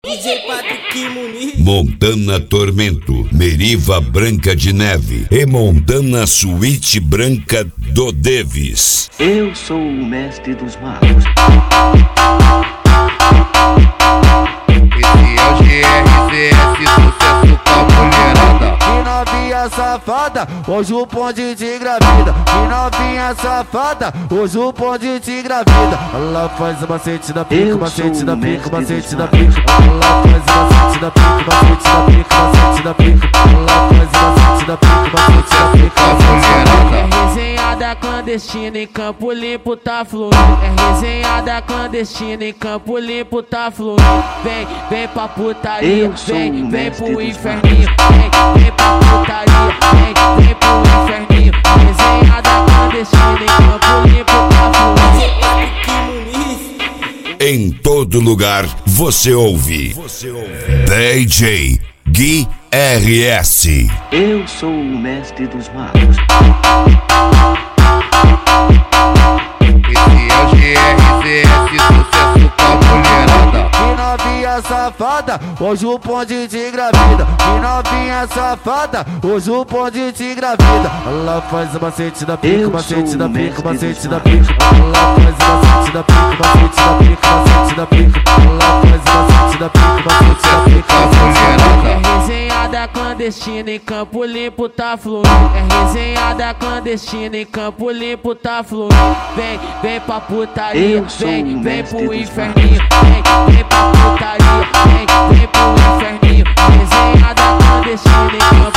DJ Patrick Muniz. Montana Tormento, Meriva Branca de Neve e Montana Suíte Branca do Davis. Eu sou o mestre dos magos. Esse é o GRZS, sucesso com a mulherada. Que novinha safada, hoje o bonde te engravida. Que novinha safada, hoje o bonde te engravida. Ela faz o macete da pica, macete da pica, macete da pica. Ela faz o macete da pica, macete da pica, macete da pica. Ela faz o macete da pica, macete da pica. É resenhada clandestina em Campo Limpo, tá fluindo. É resenhada clandestina em Campo Limpo, tá fluindo. Vem pra putaria, vem pro inferninho. Vem pra putaria, vem pro inferninho. Resenhada clandestina em Campo Limpo, tá fluindo. Em todo lugar você ouve DJ Gui RS. Eu sou o mestre dos magos. Esse é o GRZS, sucesso com a mulherada. Que novinha safada, hoje o bonde te engravida. Que novinha safada, hoje o bonde te engravida. Ela faz o macete da pica, macete da pica, macete da pica. Ela faz o macete da pica, macete da pica, macete da pica. Ela faz o macete da pica, macete da pica. É resenhada clandestina em Campo Limpo, tá fluindo. É resenhada clandestina em Campo Limpo, tá fluindo. Vem pra putaria, vem pro inferninho. Vem pra putaria, vem pro inferninho. Resenhada clandestina em Campo